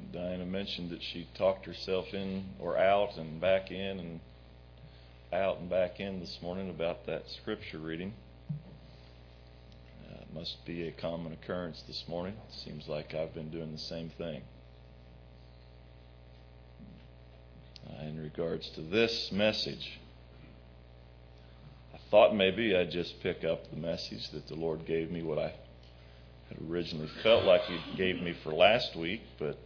Diana mentioned that she talked herself in or out and back in and out and back in this morning about that scripture reading. It must be a common occurrence this morning. It seems like I've been doing the same thing. In regards to this message, I thought maybe I'd just pick up the message that the Lord gave me, what I had originally felt like He gave me for last week, but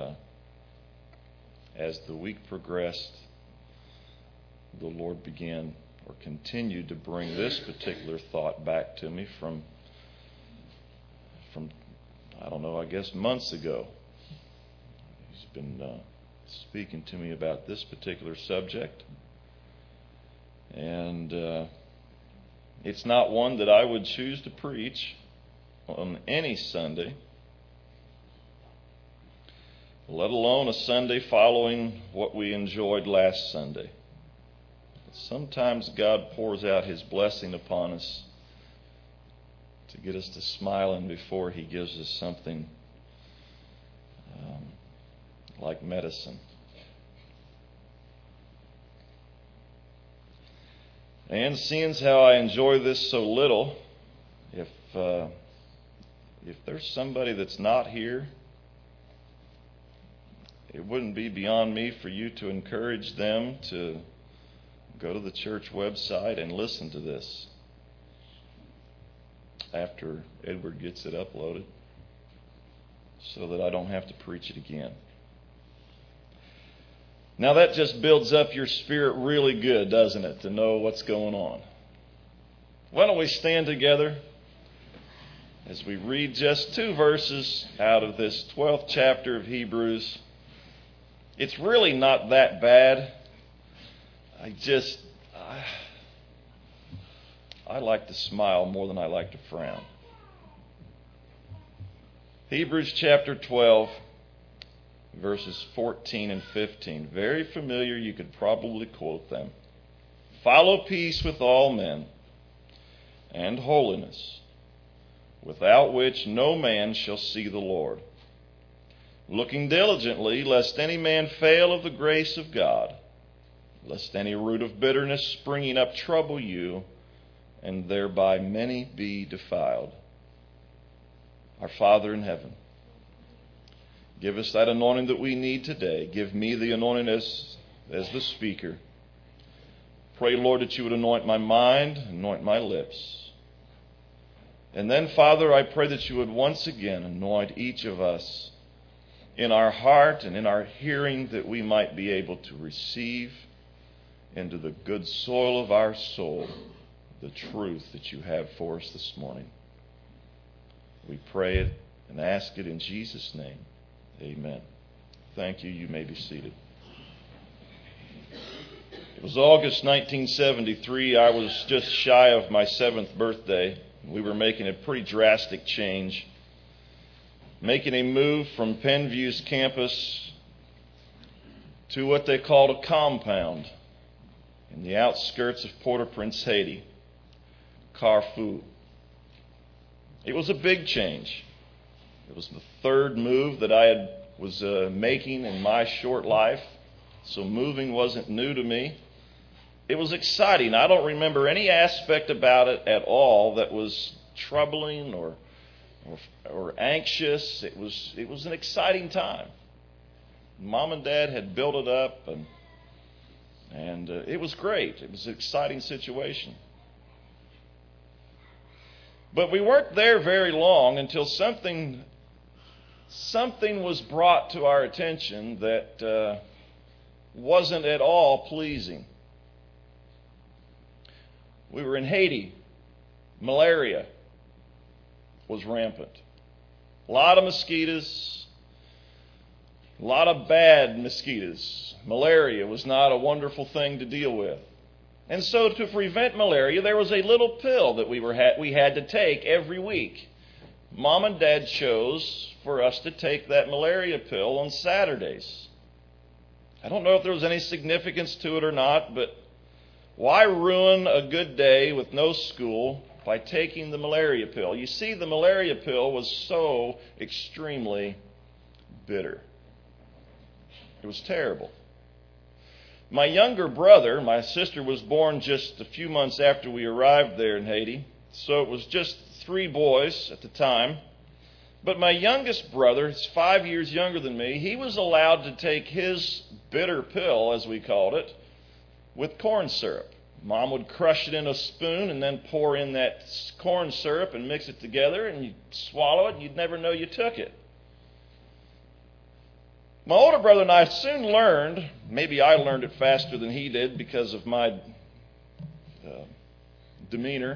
as the week progressed, the Lord began or continued to bring this particular thought back to me from I don't know, I guess months ago. He's been speaking to me about this particular subject, and it's not one that I would choose to preach on any Sunday, let alone a Sunday following what we enjoyed last Sunday. But sometimes God pours out His blessing upon us to get us to smiling before He gives us something like medicine. And seeing how I enjoy this so little, if there's somebody that's not here, it wouldn't be beyond me for you to encourage them to go to the church website and listen to this after Edward gets it uploaded, so that I don't have to preach it again. Now that just builds up your spirit really good, doesn't it, to know what's going on? Why don't we stand together as we read just 2 verses out of this 12th chapter of Hebrews. It's really not that bad. I like to smile more than I like to frown. Hebrews chapter 12, verses 14 and 15. Very familiar. You could probably quote them. Follow peace with all men and holiness, without which no man shall see the Lord. Looking diligently, lest any man fail of the grace of God, lest any root of bitterness springing up trouble you, and thereby many be defiled. Our Father in heaven, give us that anointing that we need today. Give me the anointing as the speaker. Pray, Lord, that you would anoint my mind, anoint my lips. And then, Father, I pray that you would once again anoint each of us in our heart and in our hearing, that we might be able to receive into the good soil of our soul the truth that you have for us this morning. We pray it and ask it in Jesus' name. Amen. Thank you. You may be seated. It was August 1973. I was just shy of my 7th birthday. We were making a pretty drastic change, making a move from Penview's campus to what they called a compound in the outskirts of Port-au-Prince, Haiti, Carrefour. It was a big change. It was the 3rd move that I was making in my short life, so moving wasn't new to me. It was exciting. I don't remember any aspect about it at all that was troubling or anxious. It was an exciting time. Mom and Dad had built it up, and it was great. It was an exciting situation. But we weren't there very long until something was brought to our attention that wasn't at all pleasing. We were in Haiti. Malaria was rampant. A lot of mosquitoes, a lot of bad mosquitoes. Malaria was not a wonderful thing to deal with. And so to prevent malaria, there was a little pill that we had to take every week. Mom and Dad chose for us to take that malaria pill on Saturdays. I don't know if there was any significance to it or not, but why ruin a good day with no school by taking the malaria pill? You see, the malaria pill was so extremely bitter. It was terrible. My younger brother, my sister was born just a few months after we arrived there in Haiti, so it was just 3 boys at the time. But my youngest brother, he's 5 years younger than me, he was allowed to take his bitter pill, as we called it, with corn syrup. Mom would crush it in a spoon and then pour in that corn syrup and mix it together, and you'd swallow it and you'd never know you took it. My older brother and I soon learned, maybe I learned it faster than he did because of my demeanor,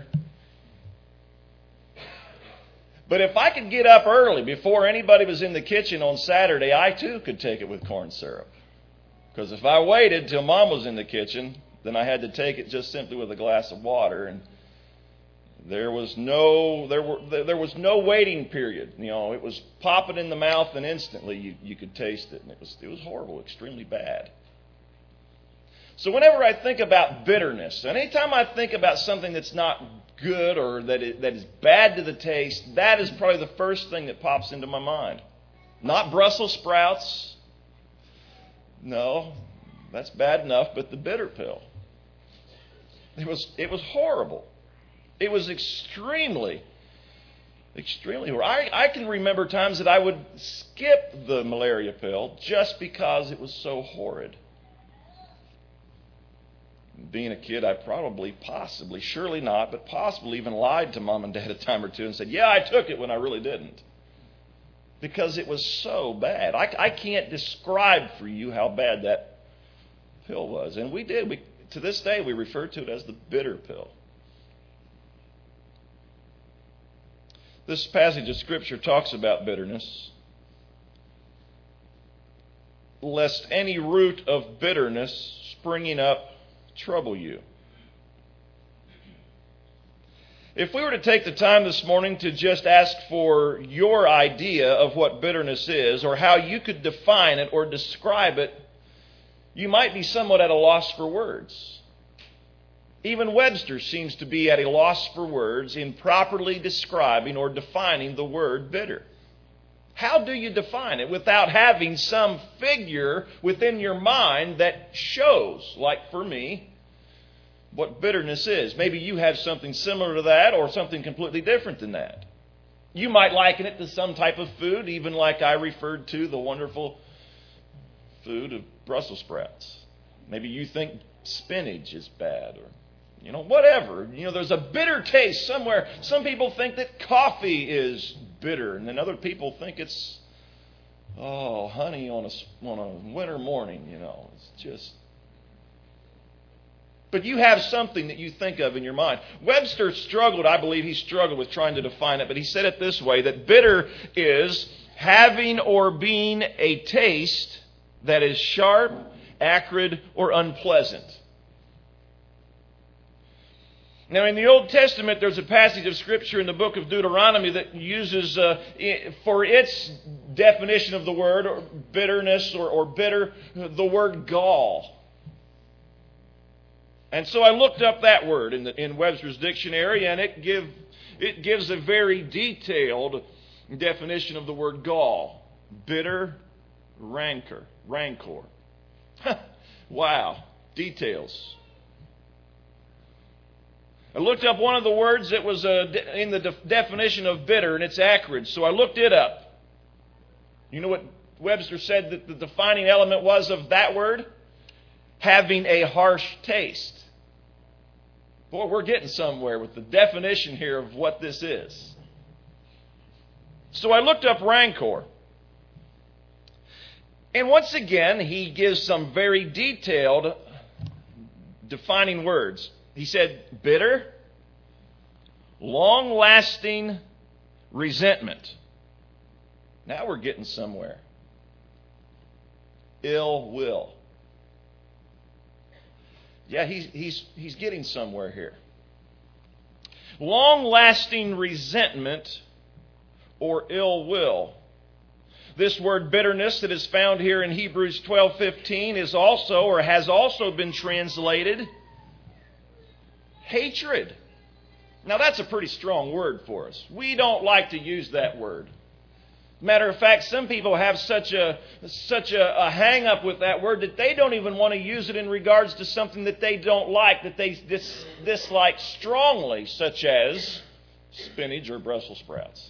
but if I could get up early before anybody was in the kitchen on Saturday, I too could take it with corn syrup. Because if I waited till Mom was in the kitchen, then I had to take it just simply with a glass of water, and there was no waiting period. You know, it was popping in the mouth, and instantly you could taste it, and it was horrible, extremely bad. So whenever I think about bitterness, anytime I think about something that's not good or that is bad to the taste, that is probably the first thing that pops into my mind. Not Brussels sprouts. No, that's bad enough, but the bitter pill. It was horrible. It was extremely horrible. I can remember times that I would skip the malaria pill just because it was so horrid. Being a kid, I possibly, surely not, but possibly even lied to Mom and Dad a time or two and said, yeah, I took it when I really didn't. Because it was so bad. I can't describe for you how bad that pill was. And we did. To this day, we refer to it as the bitter pill. This passage of Scripture talks about bitterness. Lest any root of bitterness springing up trouble you. If we were to take the time this morning to just ask for your idea of what bitterness is, or how you could define it or describe it, you might be somewhat at a loss for words. Even Webster seems to be at a loss for words in properly describing or defining the word bitter. How do you define it without having some figure within your mind that shows, like for me, what bitterness is? Maybe you have something similar to that or something completely different than that. You might liken it to some type of food, even like I referred to the wonderful food of Brussels sprouts. Maybe you think spinach is bad or whatever. There's a bitter taste somewhere. Some people think that coffee is bitter, and then other people think it's, honey on a winter morning, It's just... But you have something that you think of in your mind. Webster struggled, I believe he struggled with trying to define it, but he said it this way, that bitter is having or being a taste that is sharp, acrid, or unpleasant. Now, in the Old Testament, there's a passage of Scripture in the book of Deuteronomy that uses, for its definition of the word or bitterness or bitter, the word gall. And so I looked up that word in Webster's dictionary, and it gives a very detailed definition of the word gall. Bitter, rancor. Wow, details. I looked up one of the words that was in the definition of bitter, and it's acrid. So I looked it up. You know what Webster said that the defining element was of that word? Having a harsh taste. Boy, we're getting somewhere with the definition here of what this is. So I looked up rancor. And once again, he gives some very detailed defining words. He said, bitter, long-lasting resentment. Now we're getting somewhere. Ill will. Yeah, he's getting somewhere here. Long-lasting resentment or ill will. This word bitterness that is found here in Hebrews 12:15 is also or has also been translated hatred. Now that's a pretty strong word for us. We don't like to use that word. Matter of fact, some people have such a hang-up with that word that they don't even want to use it in regards to something that they don't like, that they dislike strongly, such as spinach or Brussels sprouts.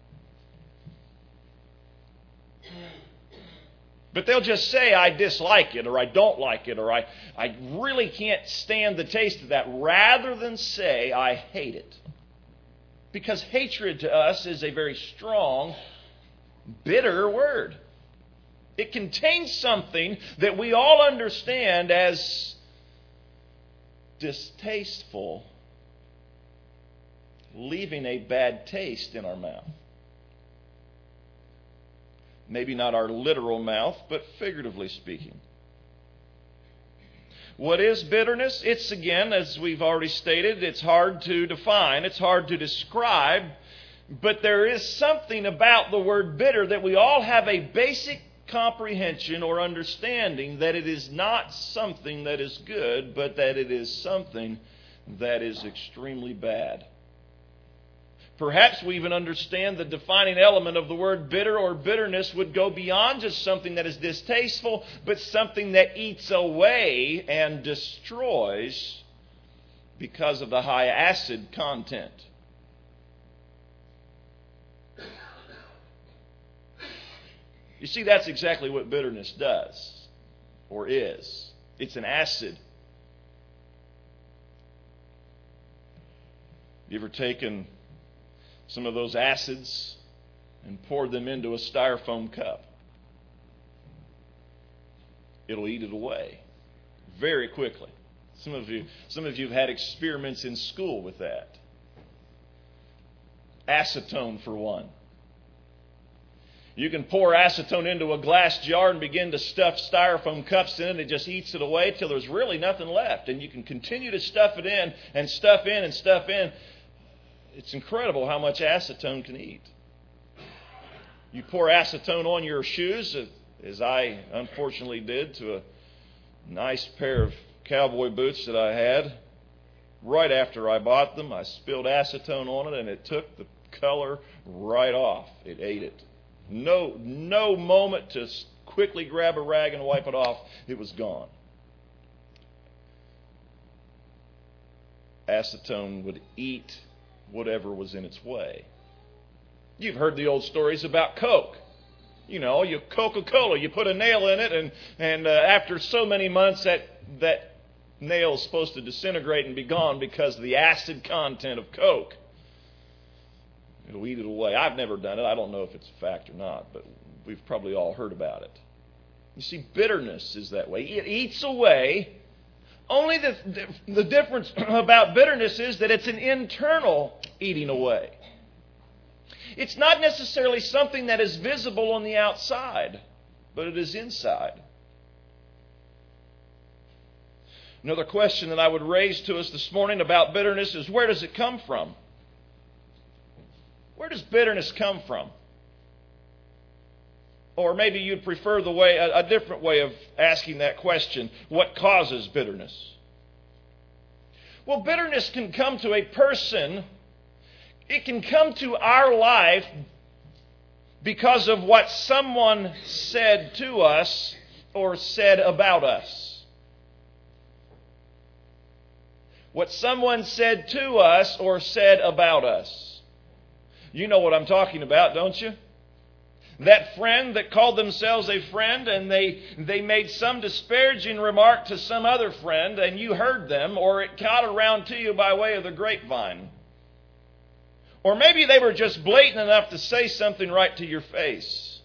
But they'll just say, I dislike it, or I don't like it, or I really can't stand the taste of that, rather than say, I hate it. Because hatred to us is a very strong, bitter word. It contains something that we all understand as distasteful, leaving a bad taste in our mouth. Maybe not our literal mouth, but figuratively speaking. What is bitterness? It's, again, as we've already stated, it's hard to define, it's hard to describe, but there is something about the word bitter that we all have a basic comprehension or understanding that it is not something that is good, but that it is something that is extremely bad. Perhaps we even understand the defining element of the word bitter or bitterness would go beyond just something that is distasteful, but something that eats away and destroys because of the high acid content. You see, that's exactly what bitterness does, or is. It's an acid. You ever taken some of those acids and poured them into a styrofoam cup? It'll eat it away very quickly. Some of you have had experiments in school with that. Acetone, for one. You can pour acetone into a glass jar and begin to stuff styrofoam cups in it. It just eats it away till there's really nothing left. And you can continue to stuff it in and stuff in and stuff in. It's incredible how much acetone can eat. You pour acetone on your shoes, as I unfortunately did to a nice pair of cowboy boots that I had. Right after I bought them, I spilled acetone on it, and it took the color right off. It ate it. No moment to quickly grab a rag and wipe it off. It was gone. Acetone would eat whatever was in its way. You've heard the old stories about Coke. You know, Coca-Cola, you put a nail in it, and after so many months, that nail is supposed to disintegrate and be gone because of the acid content of Coke. It'll eat it away. I've never done it. I don't know if it's a fact or not, but we've probably all heard about it. You see, bitterness is that way. It eats away. Only the difference about bitterness is that it's an internal eating away. It's not necessarily something that is visible on the outside, but it is inside. Another question that I would raise to us this morning about bitterness is, where does it come from? Where does bitterness come from? Or maybe you'd prefer a different way of asking that question. What causes bitterness? Well, bitterness can come to a person. It can come to our life because of what someone said to us or said about us. What someone said to us or said about us. You know what I'm talking about, don't you? That friend that called themselves a friend, and they made some disparaging remark to some other friend, and you heard them, or it got around to you by way of the grapevine. Or maybe they were just blatant enough to say something right to your face.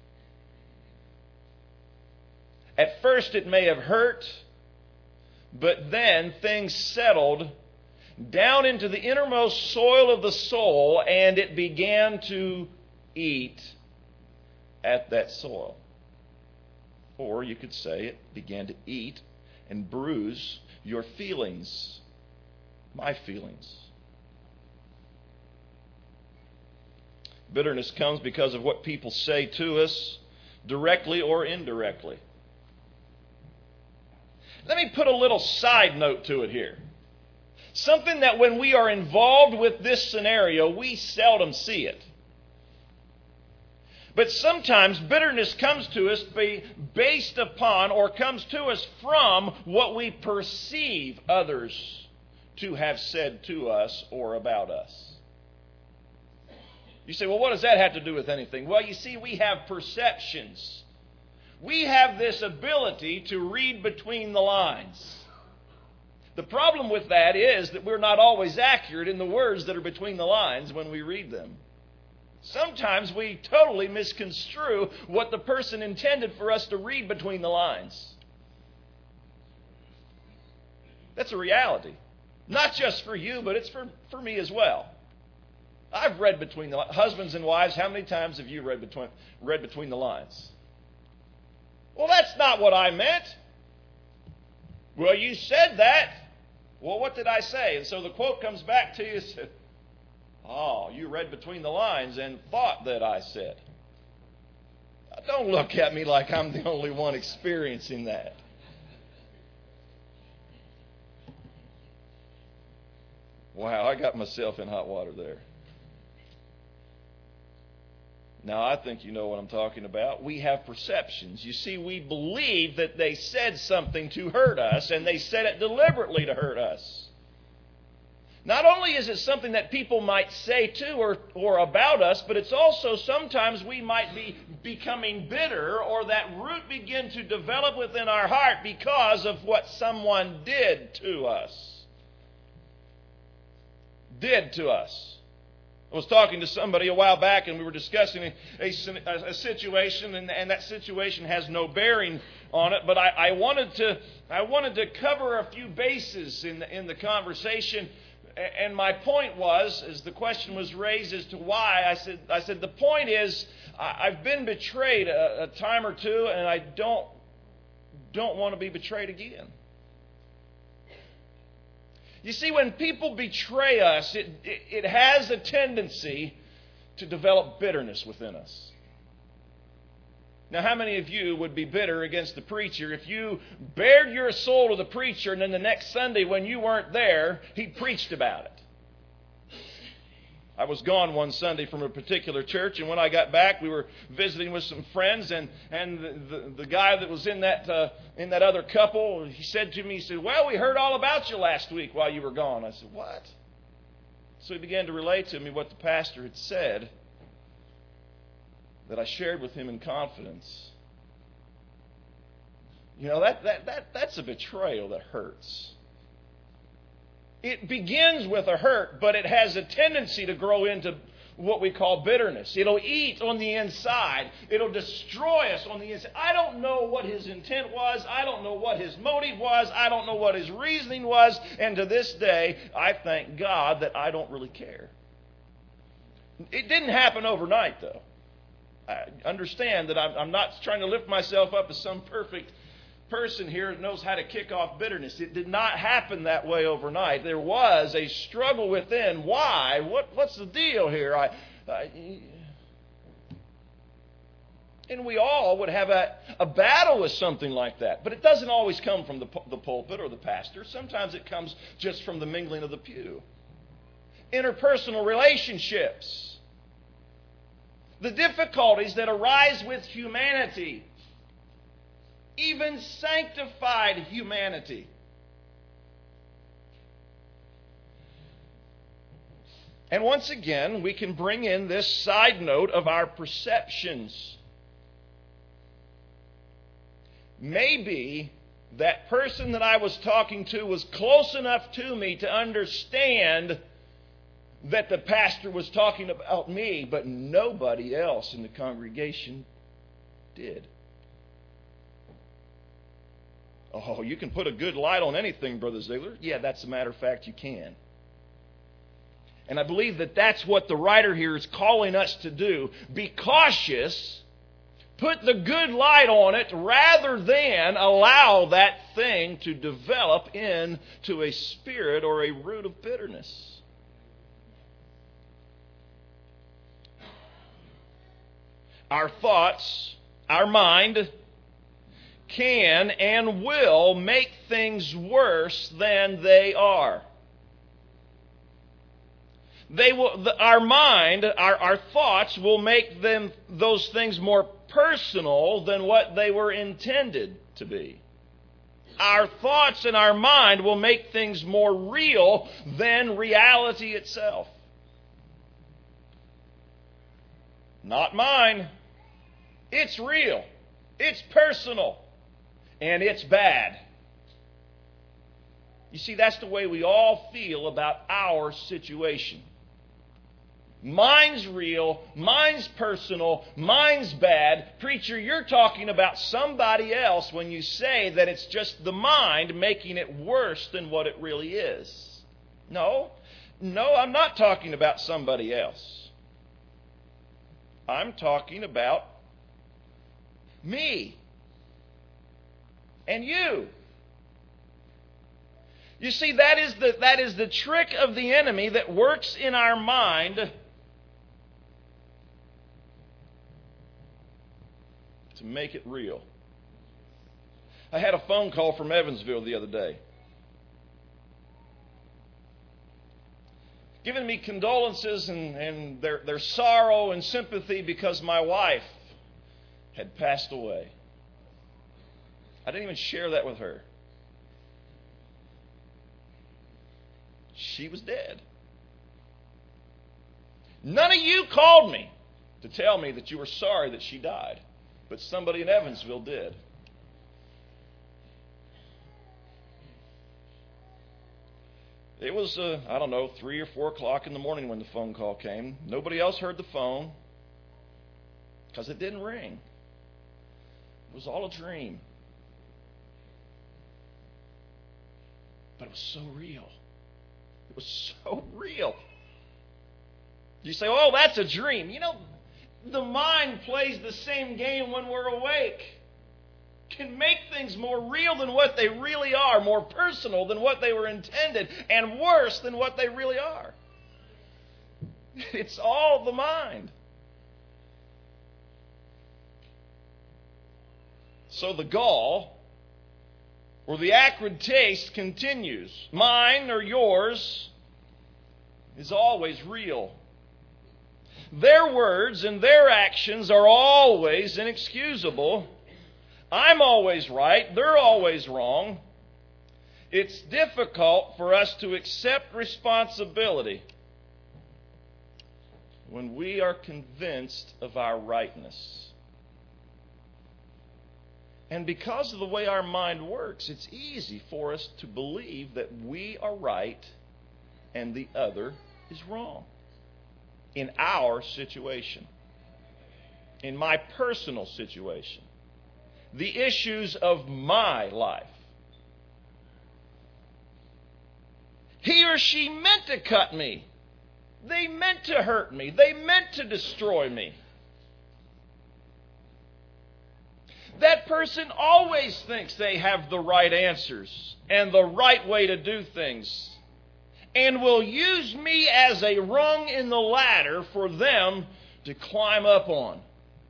At first it may have hurt, but then things settled down into the innermost soil of the soul, and it began to eat at that soil. Or you could say it began to eat and bruise your feelings, my feelings. Bitterness comes because of what people say to us, directly or indirectly. Let me put a little side note to it here. Something that when we are involved with this scenario, we seldom see it. But sometimes bitterness comes to us based upon or comes to us from what we perceive others to have said to us or about us. You say, well, what does that have to do with anything? Well, you see, we have perceptions. We have this ability to read between the lines. The problem with that is that we're not always accurate in the words that are between the lines when we read them. Sometimes we totally misconstrue what the person intended for us to read between the lines. That's a reality. Not just for you, but it's for me as well. I've read between the lines. Husbands and wives, how many times have you read between the lines? Well, that's not what I meant. Well, you said that. Well, what did I say? And so the quote comes back to you. Oh, you read between the lines and thought that I said. Don't look at me like I'm the only one experiencing that. Wow, I got myself in hot water there. Now, I think you know what I'm talking about. We have perceptions. You see, we believe that they said something to hurt us, and they said it deliberately to hurt us. Not only is it something that people might say to or about us, but it's also sometimes we might be becoming bitter, or that root begin to develop within our heart because of what someone did to us. I was talking to somebody a while back, and we were discussing a situation, and that situation has no bearing on it. But I wanted to cover a few bases in the conversation. And my point was, as the question was raised as to why, I said the point is I've been betrayed a time or two, and I don't want to be betrayed again. You see, when people betray us, it has a tendency to develop bitterness within us. Now, how many of you would be bitter against the preacher if you bared your soul to the preacher and then the next Sunday when you weren't there, he preached about it? I was gone one Sunday from a particular church, and when I got back, we were visiting with some friends, and the guy that was in that other couple, he said to me, he said, well, we heard all about you last week while you were gone. I said, what? So he began to relate to me what the pastor had said that I shared with him in confidence. You know, that's a betrayal that hurts. It begins with a hurt, but it has a tendency to grow into what we call bitterness. It'll eat on the inside. It'll destroy us on the inside. I don't know what his intent was. I don't know what his motive was. I don't know what his reasoning was. And to this day, I thank God that I don't really care. It didn't happen overnight, though. I understand that I'm not trying to lift myself up as some perfect person here that knows how to kick off bitterness. It did not happen that way overnight. There was a struggle within. Why? What's the deal here? And we all would have a battle with something like that. But it doesn't always come from the pulpit or the pastor. Sometimes it comes just from the mingling of the pew. Interpersonal relationships. The difficulties that arise with humanity. Even sanctified humanity. And once again, we can bring in this side note of our perceptions. Maybe that person that I was talking to was close enough to me to understand that the pastor was talking about me, but nobody else in the congregation did. Oh, you can put a good light on anything, Brother Ziegler. Yeah, that's a matter of fact, you can. And I believe that that's what the writer here is calling us to do. Be cautious. Put the good light on it rather than allow that thing to develop into a spirit or a root of bitterness. Our thoughts, our mind, can and will make things worse than they are. Our mind, our thoughts will make those things more personal than what they were intended to be. Our thoughts and our mind will make things more real than reality itself. Not mine. It's real. It's personal. And it's bad. You see, that's the way we all feel about our situation. Mine's real, mine's personal, mine's bad. Preacher, you're talking about somebody else when you say that it's just the mind making it worse than what it really is. No, I'm not talking about somebody else. I'm talking about me and you. You see, that is the trick of the enemy that works in our mind to make it real. I had a phone call from Evansville the other day, giving me condolences and their sorrow and sympathy because my wife had passed away. I didn't even share that with her. She was dead. None of you called me to tell me that you were sorry that she died, but somebody in Evansville did. It was, 3 or 4 o'clock in the morning when the phone call came. Nobody else heard the phone because it didn't ring. It was all a dream. But it was so real. It was so real. You say, oh, that's a dream. You know, the mind plays the same game when we're awake. Can make things more real than what they really are, more personal than what they were intended, and worse than what they really are. It's all the mind. So the gall, or the acrid taste, continues. Mine or yours is always real. Their words and their actions are always inexcusable. I'm always right. They're always wrong. It's difficult for us to accept responsibility when we are convinced of our rightness. And because of the way our mind works, it's easy for us to believe that we are right and the other is wrong. In our situation. In my personal situation. The issues of my life. He or she meant to cut me. They meant to hurt me. They meant to destroy me. That person always thinks they have the right answers and the right way to do things, and will use me as a rung in the ladder for them to climb up on.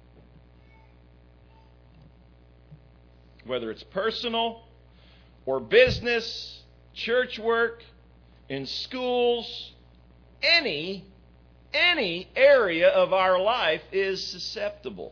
Whether it's personal or business, church work, in schools, any area of our life is susceptible.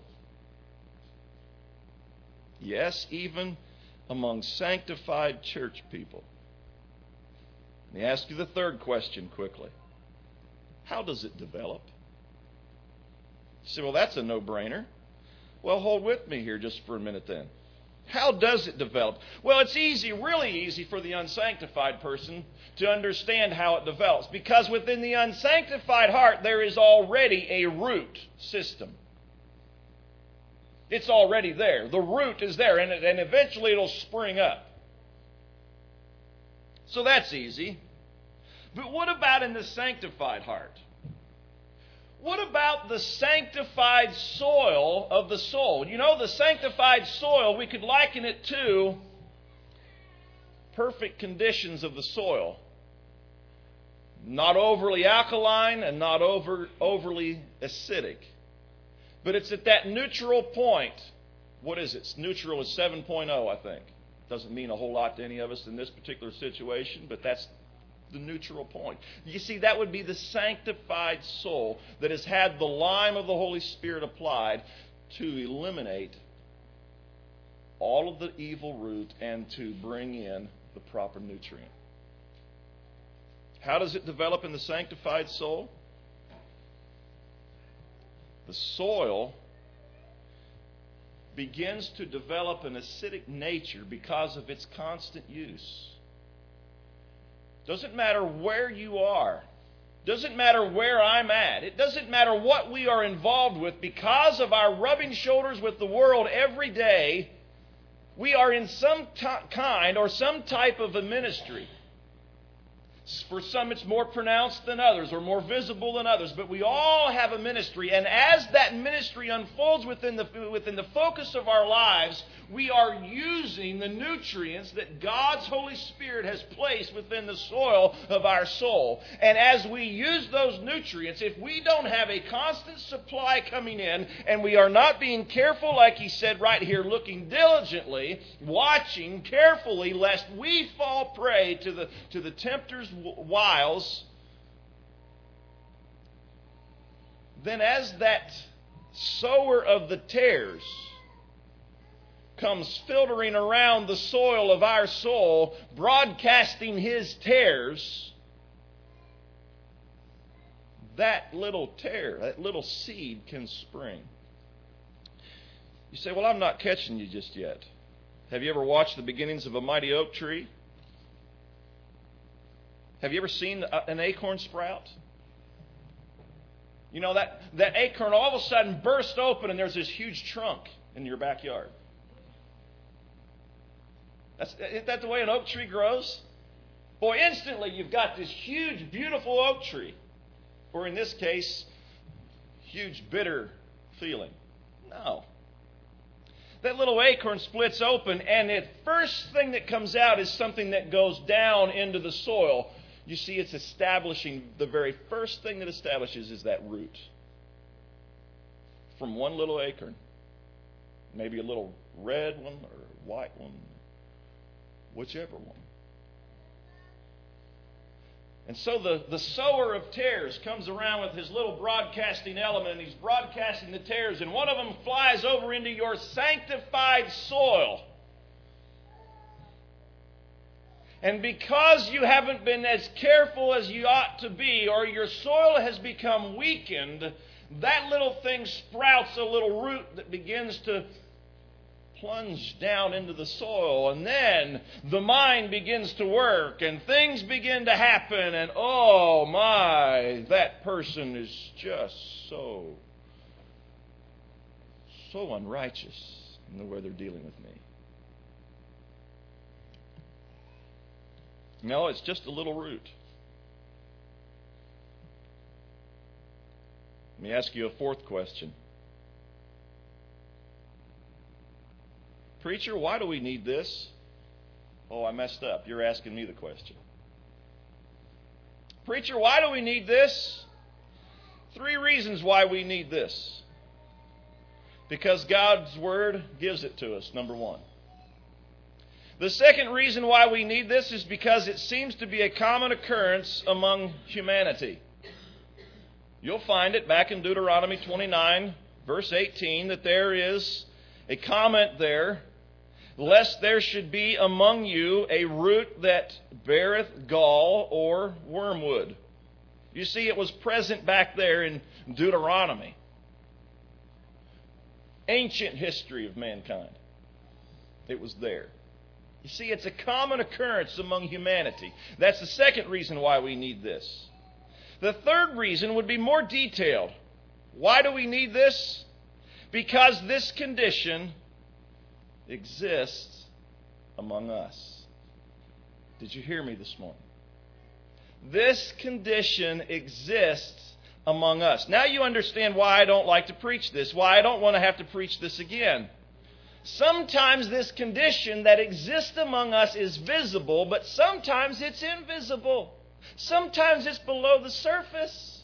Yes, even among sanctified church people. Let me ask you the third question quickly. How does it develop? You say, well, that's a no-brainer. Well, hold with me here just for a minute then. How does it develop? Well, it's easy, really easy for the unsanctified person to understand how it develops. Because within the unsanctified heart, there is already a root system. It's already there. The root is there, and eventually it'll spring up. So that's easy. But what about in the sanctified heart? What about the sanctified soil of the soul? You know, the sanctified soil, we could liken it to perfect conditions of the soil. Not overly alkaline and not overly acidic. But it's at that neutral point. What is it? Neutral is 7.0, I think. Doesn't mean a whole lot to any of us in this particular situation, but that's the neutral point. You see, that would be the sanctified soul that has had the lime of the Holy Spirit applied to eliminate all of the evil root and to bring in the proper nutrient. How does it develop in the sanctified soul? The soil begins to develop an acidic nature because of its constant use. Doesn't matter where you are. Doesn't matter where I'm at. It doesn't matter what we are involved with. Because of our rubbing shoulders with the world every day, we are in some kind or some type of a ministry. For some it's more pronounced than others or more visible than others, but we all have a ministry, and as that ministry unfolds within the focus of our lives, we are using the nutrients that God's Holy Spirit has placed within the soil of our soul. And as we use those nutrients, if we don't have a constant supply coming in, and we are not being careful, like he said right here, looking diligently, watching carefully, lest we fall prey to the tempter's wiles, then as that sower of the tares comes filtering around the soil of our soul, broadcasting his tares, that little tare, that little seed can spring. You say, well, I'm not catching you just yet. Have you ever watched the beginnings of a mighty oak tree? Have you ever seen an acorn sprout? You know, that acorn all of a sudden burst open and there's this huge trunk in your backyard. Isn't that the way an oak tree grows? Boy, instantly you've got this huge, beautiful oak tree. Or in this case, huge, bitter feeling. No. That little acorn splits open, and the first thing that comes out is something that goes down into the soil. You see, it's establishing, the very first thing that establishes is that root. From one little acorn. Maybe a little red one or white one. Whichever one. And so the sower of tares comes around with his little broadcasting element, and he's broadcasting the tares, and one of them flies over into your sanctified soil. And because you haven't been as careful as you ought to be, or your soil has become weakened, that little thing sprouts a little root that begins to plunge down into the soil, and then the mind begins to work and things begin to happen, and oh my, that person is just so unrighteous in the way they're dealing with me. No, it's just a little root. Let me ask you a fourth question. Preacher, why do we need this? Oh, I messed up. You're asking me the question. Preacher, why do we need this? 3 reasons why we need this. Because God's Word gives it to us, number 1. The second reason why we need this is because it seems to be a common occurrence among humanity. You'll find it back in Deuteronomy 29, verse 18, that there is a comment there, lest there should be among you a root that beareth gall or wormwood. You see, it was present back there in Deuteronomy. Ancient history of mankind. It was there. You see, it's a common occurrence among humanity. That's the second reason why we need this. The third reason would be more detailed. Why do we need this? Because this condition exists among us. Did you hear me this morning? This condition exists among us. Now you understand why I don't like to preach this, why I don't want to have to preach this again. Sometimes this condition that exists among us is visible, but sometimes it's invisible. Sometimes it's below the surface.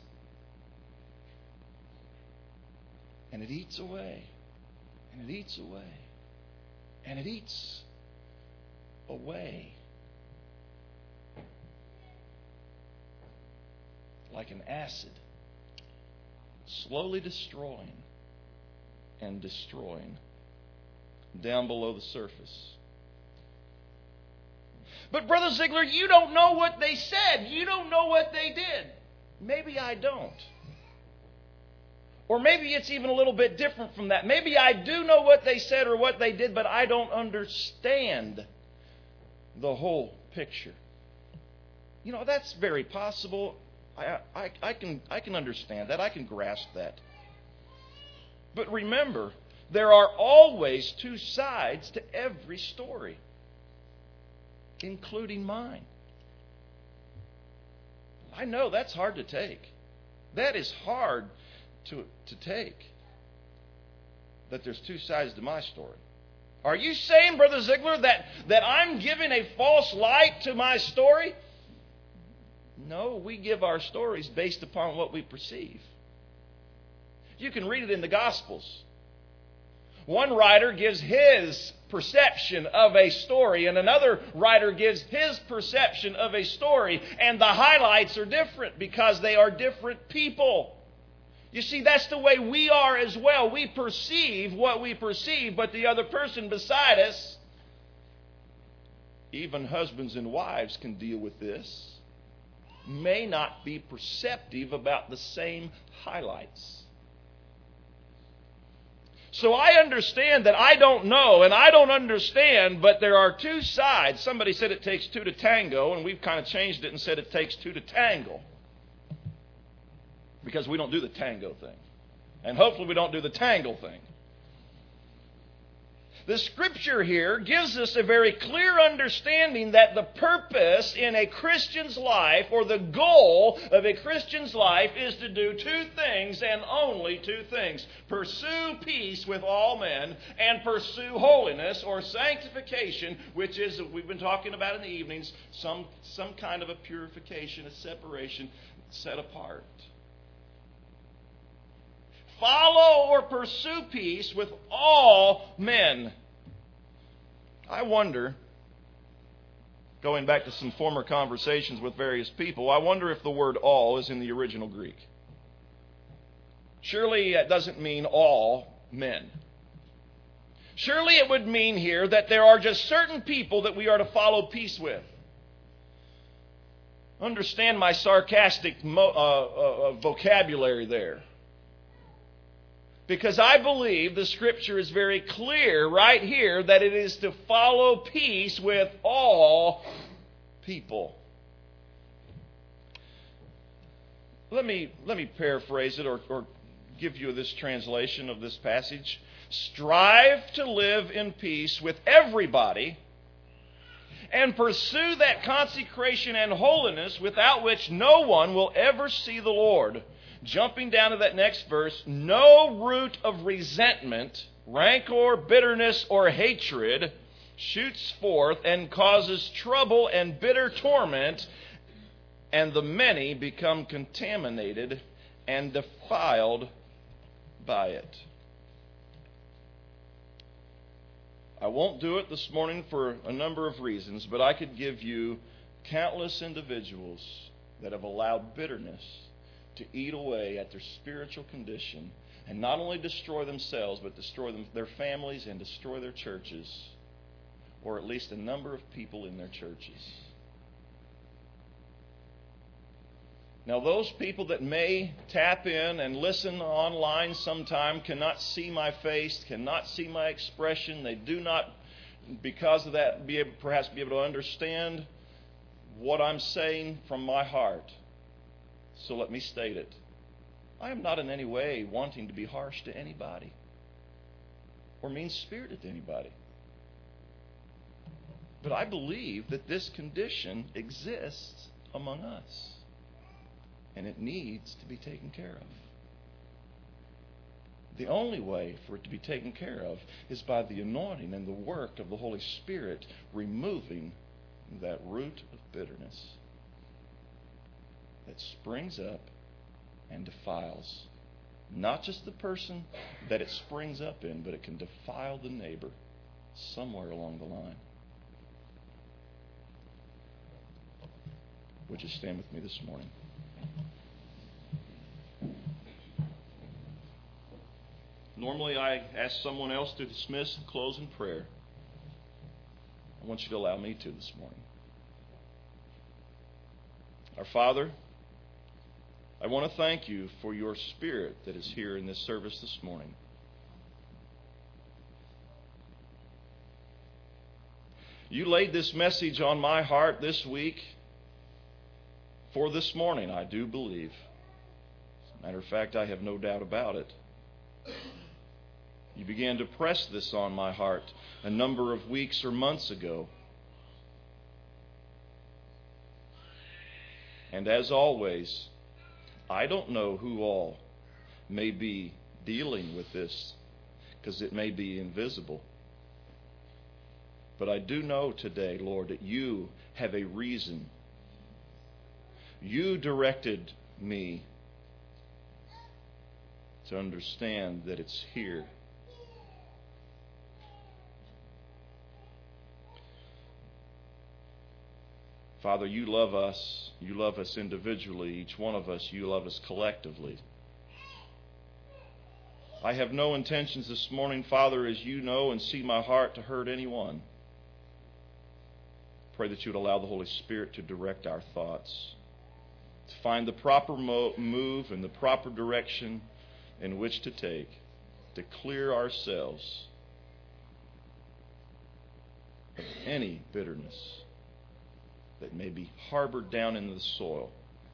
And it eats away. And it eats away. And it eats away. like an acid, slowly destroying and destroying down below the surface. But Brother Ziegler, you don't know what they said. You don't know what they did. Maybe I don't. Or maybe it's even a little bit different from that. Maybe I do know what they said or what they did, but I don't understand the whole picture. That's very possible. I can understand that. I can grasp that. But remember, there are always two sides to every story, including mine. I know that's hard to take. That is hard to take. That there's two sides to my story. Are you saying, Brother Ziegler, that I'm giving a false light to my story? No, we give our stories based upon what we perceive. You can read it in the Gospels. One writer gives his perception of a story, and another writer gives his perception of a story, and the highlights are different because they are different people. You see, that's the way we are as well. We perceive what we perceive, but the other person beside us, even husbands and wives can deal with this, may not be perceptive about the same highlights. So I understand that I don't know and I don't understand, but there are two sides. Somebody said it takes two to tango, and we've kind of changed it and said it takes two to tangle. Because we don't do the tango thing. And hopefully we don't do the tangle thing. The Scripture here gives us a very clear understanding that the purpose in a Christian's life, or the goal of a Christian's life, is to do two things and only two things. Pursue peace with all men and pursue holiness or sanctification, which is, we've been talking about in the evenings, some kind of a purification, a separation, set apart. Follow or pursue peace with all men. I wonder, going back to some former conversations with various people, I wonder if the word all is in the original Greek. Surely it doesn't mean all men. Surely it would mean here that there are just certain people that we are to follow peace with. Understand my sarcastic vocabulary there. Because I believe the Scripture is very clear right here that it is to follow peace with all people. Let me paraphrase it or give you this translation of this passage. Strive to live in peace with everybody and pursue that consecration and holiness without which no one will ever see the Lord. Jumping down to that next verse, no root of resentment, rancor, bitterness, or hatred shoots forth and causes trouble and bitter torment, and the many become contaminated and defiled by it. I won't do it this morning for a number of reasons, but I could give you countless individuals that have allowed bitterness to eat away at their spiritual condition and not only destroy themselves, but destroy their families and destroy their churches, or at least a number of people in their churches. Now, those people that may tap in and listen online sometime cannot see my face, cannot see my expression. They do not, because of that, perhaps be able to understand what I'm saying from my heart. So let me state it. I am not in any way wanting to be harsh to anybody or mean-spirited to anybody. But I believe that this condition exists among us, and it needs to be taken care of. The only way for it to be taken care of is by the anointing and the work of the Holy Spirit removing that root of bitterness that springs up and defiles not just the person that it springs up in, but it can defile the neighbor somewhere along the line. Would you stand with me this morning? Normally I ask someone else to dismiss and close in prayer. I want you to allow me to this morning. Our Father, I want to thank you for your Spirit that is here in this service this morning. You laid this message on my heart this week for this morning, I do believe. As a matter of fact, I have no doubt about it. You began to press this on my heart a number of weeks or months ago. And as always, I don't know who all may be dealing with this, because it may be invisible. But I do know today, Lord, that you have a reason. You directed me to understand that it's here. Father, you love us. You love us individually. Each one of us, you love us collectively. I have no intentions this morning, Father, as you know and see my heart, to hurt anyone. Pray that you would allow the Holy Spirit to direct our thoughts, to find the proper move and the proper direction in which to take, to clear ourselves of any bitterness that may be harbored down in the soil,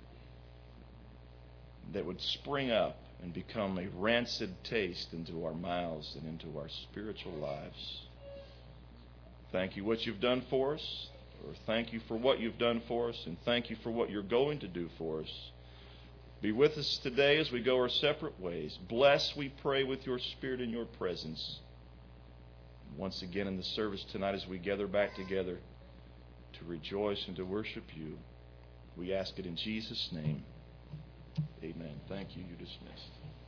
that would spring up and become a rancid taste into our mouths and into our spiritual lives. Thank you what you've done for us, or thank you for what you've done for us, and thank you for what you're going to do for us. Be with us today as we go our separate ways. Bless, we pray, with your Spirit and your presence. Once again in the service tonight as we gather back together to rejoice and to worship you, we ask it in Jesus' name. Amen. Thank you. You're dismissed.